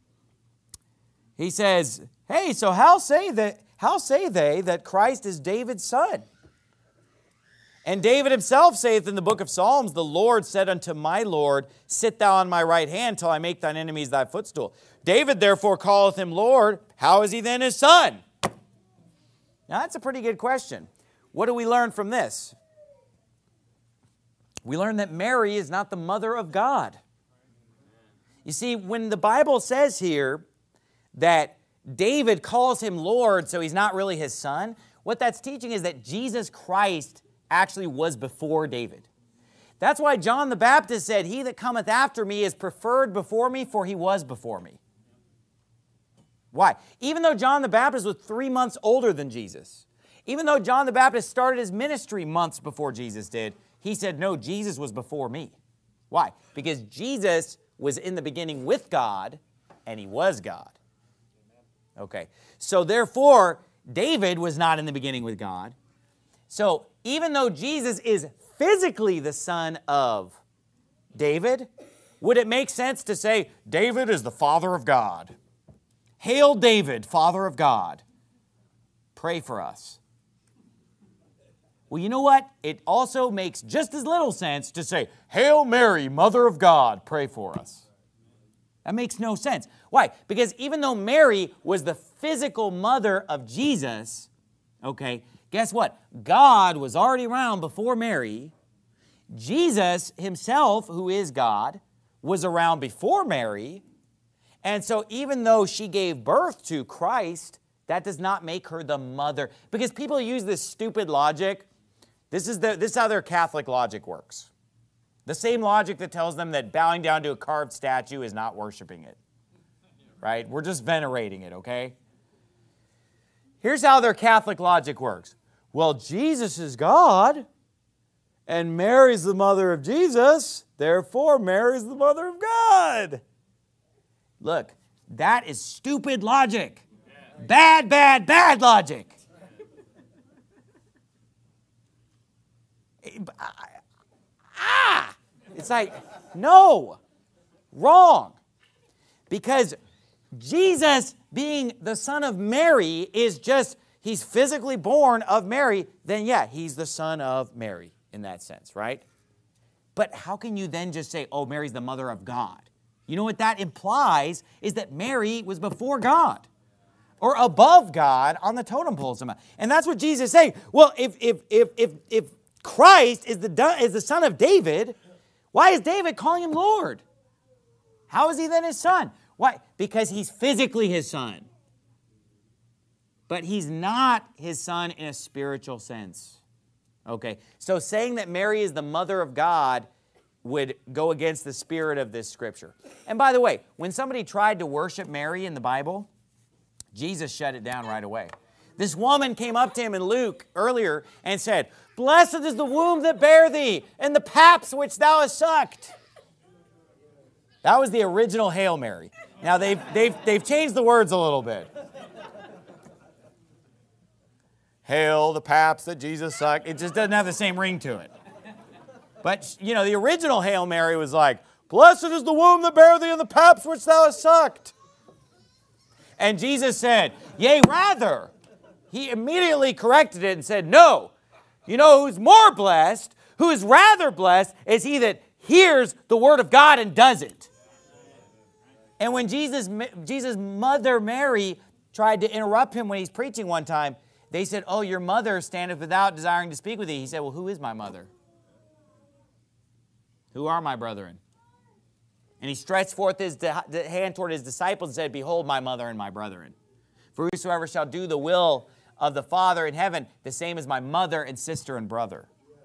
He says, hey, so how say they that Christ is David's son? And David himself saith in the book of Psalms, the Lord said unto my Lord, sit thou on my right hand till I make thine enemies thy footstool. David therefore calleth him Lord. How is he then his son? Now that's a pretty good question. What do we learn from this? We learn that Mary is not the mother of God. You see, when the Bible says here that David calls him Lord, so he's not really his son, what that's teaching is that Jesus Christ actually was before David. That's why John the Baptist said, he that cometh after me is preferred before me, for he was before me. Why? Even though John the Baptist was 3 months older than Jesus, even though John the Baptist started his ministry months before Jesus did, he said, no, Jesus was before me. Why? Because Jesus was in the beginning with God, and he was God. Okay, so therefore, David was not in the beginning with God. So even though Jesus is physically the son of David, would it make sense to say, David is the father of God? Hail David, father of God. Pray for us. Well, you know what? It also makes just as little sense to say, Hail Mary, mother of God, pray for us. That makes no sense. Why? Because even though Mary was the physical mother of Jesus, okay, guess what? God was already around before Mary. Jesus himself, who is God, was around before Mary. And so even though she gave birth to Christ, that does not make her the mother. Because people use this stupid logic. This is how their Catholic logic works. The same logic that tells them that bowing down to a carved statue is not worshiping it. Right? We're just venerating it, okay? Here's how their Catholic logic works. Well, Jesus is God, and Mary's the mother of Jesus, therefore Mary's the mother of God. Look, that is stupid logic. Bad, bad, bad logic. It's like, no, wrong. Because Jesus being the son of Mary is just, he's physically born of Mary, then yeah, he's the son of Mary in that sense, right? But how can you then just say, oh, Mary's the mother of God? You know what that implies is that Mary was before God or above God on the totem pole somehow. And that's what Jesus is saying. Well, if Christ is the son of David, why is David calling him Lord? How is he then his son? Why? Because he's physically his son. But he's not his son in a spiritual sense. Okay, so saying that Mary is the mother of God would go against the spirit of this scripture. And by the way, when somebody tried to worship Mary in the Bible, Jesus shut it down right away. This woman came up to him in Luke earlier and said, "Blessed is the womb that bare thee, and the paps which thou hast sucked." That was the original Hail Mary. Now they've changed the words a little bit. Hail the paps that Jesus sucked. It just doesn't have the same ring to it. But, you know, the original Hail Mary was like, "Blessed is the womb that bare thee, and the paps which thou hast sucked." And Jesus said, "Yea, rather." He immediately corrected it and said, "No. You know who's more blessed, who is rather blessed, is he that hears the word of God and does it." And when Jesus' mother Mary tried to interrupt him when he's preaching one time, they said, "Oh, your mother standeth without, desiring to speak with thee." He said, "Well, who is my mother? Who are my brethren?" And he stretched forth his hand toward his disciples and said, "Behold my mother and my brethren. For whosoever shall do the will of the Father in heaven, the same as my mother and sister and brother."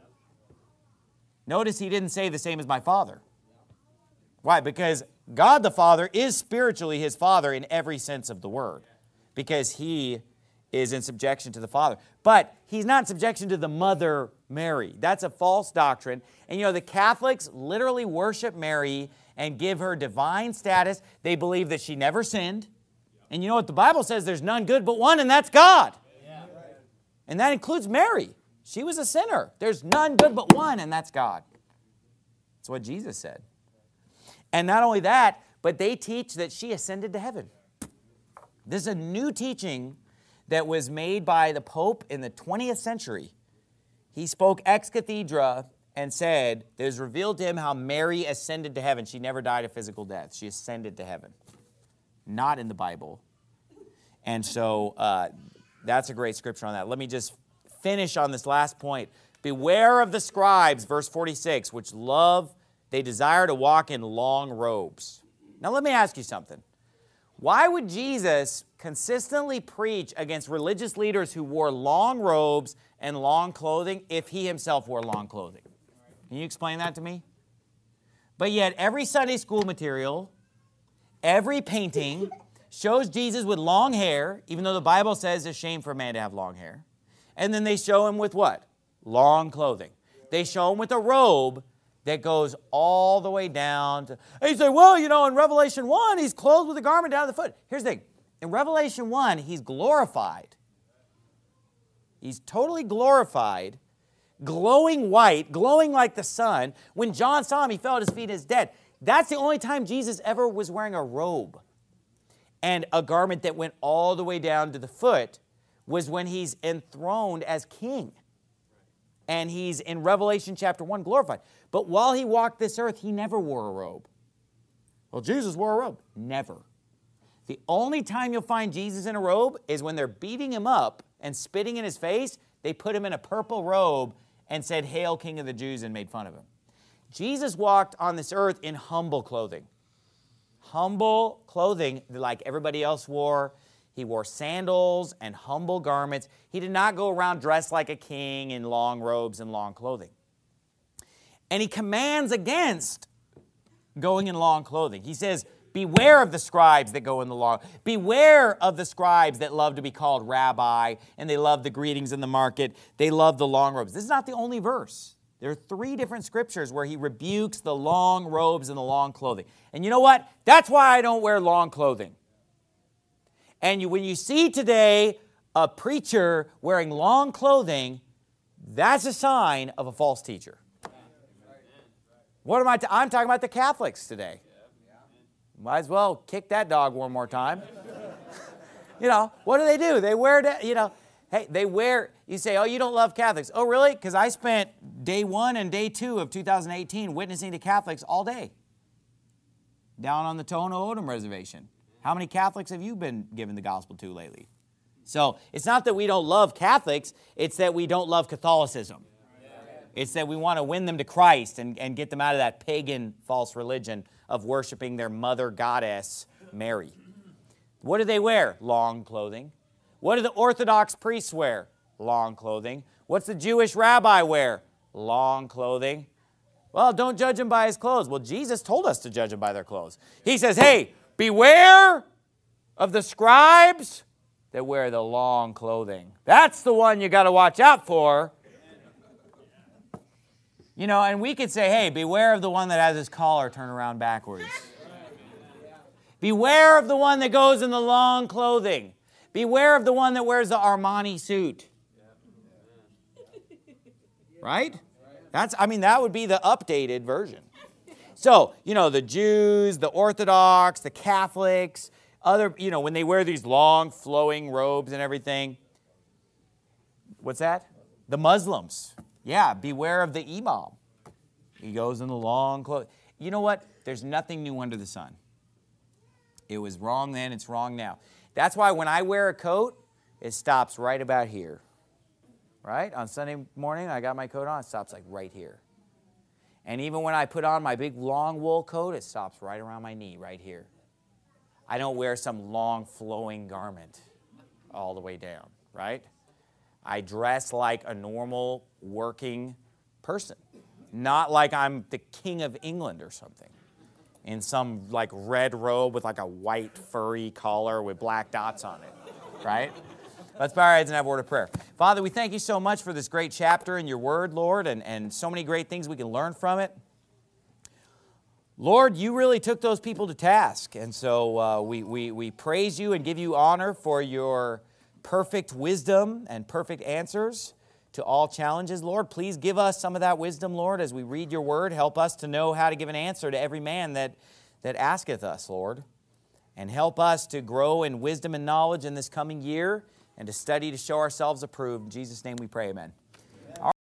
Notice he didn't say the same as my father. Why? Because God the Father is spiritually his Father in every sense of the word. Because he is in subjection to the Father. But he's not in subjection to the Mother Mary. That's a false doctrine. And you know, the Catholics literally worship Mary and give her divine status. They believe that she never sinned. And you know what the Bible says? There's none good but one, and that's God. And that includes Mary. She was a sinner. There's none good but one, and that's God. That's what Jesus said. And not only that, but they teach that she ascended to heaven. This is a new teaching that was made by the Pope in the 20th century. He spoke ex cathedra and said, it was revealed to him how Mary ascended to heaven. She never died a physical death. She ascended to heaven. Not in the Bible. And so that's a great scripture on that. Let me just finish on this last point. "Beware of the scribes," verse 46, "which they desire to walk in long robes." Now let me ask you something. Why would Jesus consistently preach against religious leaders who wore long robes and long clothing if he himself wore long clothing? Can you explain that to me? But yet every Sunday school material, every painting shows Jesus with long hair, even though the Bible says it's shame for a man to have long hair. And then they show him with what? Long clothing. They show him with a robe that goes all the way down to... And you say, well, you know, in Revelation 1, he's clothed with a garment down to the foot. Here's the thing. In Revelation 1, he's glorified. He's totally glorified, glowing white, glowing like the sun. When John saw him, he fell at his feet as dead. That's the only time Jesus ever was wearing a robe. And a garment that went all the way down to the foot was when he's enthroned as king. And he's, in Revelation chapter 1, glorified. But while he walked this earth, he never wore a robe. Well, Jesus wore a robe. Never. The only time you'll find Jesus in a robe is when they're beating him up and spitting in his face. They put him in a purple robe and said, "Hail, King of the Jews," and made fun of him. Jesus walked on this earth in humble clothing. Humble clothing like everybody else wore. He wore sandals and humble garments. He did not go around dressed like a king in long robes and long clothing. And he commands against going in long clothing. He says, beware of the scribes that go in the long. Beware of the scribes that love to be called rabbi, and they love the greetings in the market. They love the long robes. This is not the only verse. There are 3 different scriptures where he rebukes the long robes and the long clothing. And you know what? That's why I don't wear long clothing. And when you see today a preacher wearing long clothing, that's a sign of a false teacher. What am I'm talking about the Catholics today. Might as well kick that dog one more time. You know, what do? They wear that, you know. Hey, they wear, you say, oh, you don't love Catholics. Oh, really? Because I spent day 1 and day 2 of 2018 witnessing to Catholics all day. Down on the Tohono O'odham Reservation. How many Catholics have you been given the gospel to lately? So it's not that we don't love Catholics, it's that we don't love Catholicism. It's that we want to win them to Christ and get them out of that pagan false religion of worshiping their mother goddess, Mary. What do they wear? Long clothing. What do the Orthodox priests wear? Long clothing. What's the Jewish rabbi wear? Long clothing. Well, don't judge him by his clothes. Well, Jesus told us to judge them by their clothes. He says, hey, beware of the scribes that wear the long clothing. That's the one you got to watch out for. You know, and we could say, hey, beware of the one that has his collar turned around backwards. Beware of the one that goes in the long clothing. Beware of the one that wears the Armani suit. Right? That would be the updated version. So, you know, the Jews, the Orthodox, the Catholics, when they wear these long flowing robes and everything. What's that? The Muslims. Yeah, beware of the imam. He goes in the long clothes. You know what? There's nothing new under the sun. It was wrong then, it's wrong now. That's why when I wear a coat, it stops right about here. Right? On Sunday morning, I got my coat on, it stops like right here. And even when I put on my big long wool coat, it stops right around my knee, right here. I don't wear some long flowing garment all the way down, right? I dress like a normal working person, not like I'm the King of England or something in some like red robe with like a white furry collar with black dots on it, right? Let's bow our heads and have a word of prayer. Father, we thank you so much for this great chapter in your word, Lord, and so many great things we can learn from it. Lord, you really took those people to task, and so we praise you and give you honor for your perfect wisdom and perfect answers to all challenges. Lord, please give us some of that wisdom, Lord, as we read your word. Help us to know how to give an answer to every man that asketh us, Lord. And help us to grow in wisdom and knowledge in this coming year and to study to show ourselves approved. In Jesus' name we pray, amen.